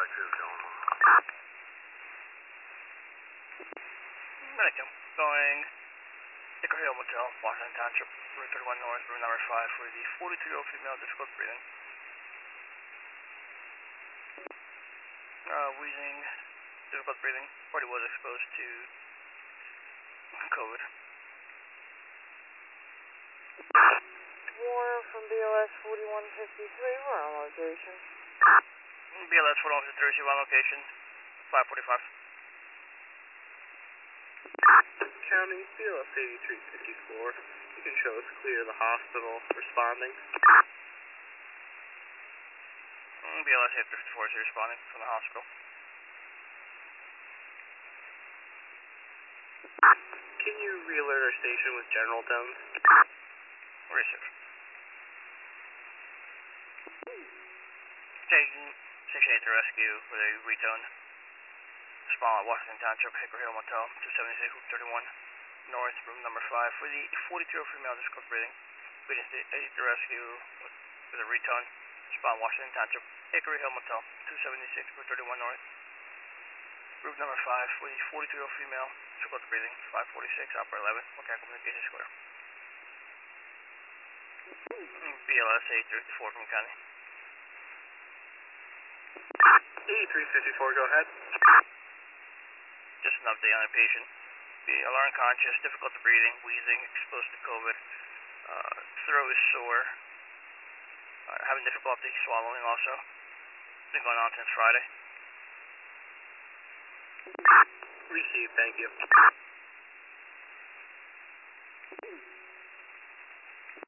Medicum, going Hickory Hill Motel, Washington Township, Route 31 North, room number 5 for the 42-year-old female, difficult breathing. Wheezing, difficult breathing, party was exposed to COVID. Warner from BLS 4153, we're on location. BLS 4153, on location, 545. County, BLS 8354, you can show us clear the hospital responding. BLS 854 is responding from the hospital. Can you re-alert our station with general tones? Receive. Taking Station 8 to rescue with a retone. Spawn at Washington Township, Hickory Hill Motel, 276, Route 31 North, room number 5 for the 42-year-old female, difficult breathing. Station 8 to rescue with a retone. Spawn Washington Township, Hickory Hill Motel, 276, Route 31 North, room number 5 for the 42-year-old female, difficult breathing, 546, Opera 11, Mechanical Communication Square. BLS 834 from County. 8354, go ahead. Just an update on a patient. The alarm conscious, difficult breathing, wheezing, exposed to COVID, throat is sore, having difficulty swallowing also. It's been going on since Friday. Received, thank you.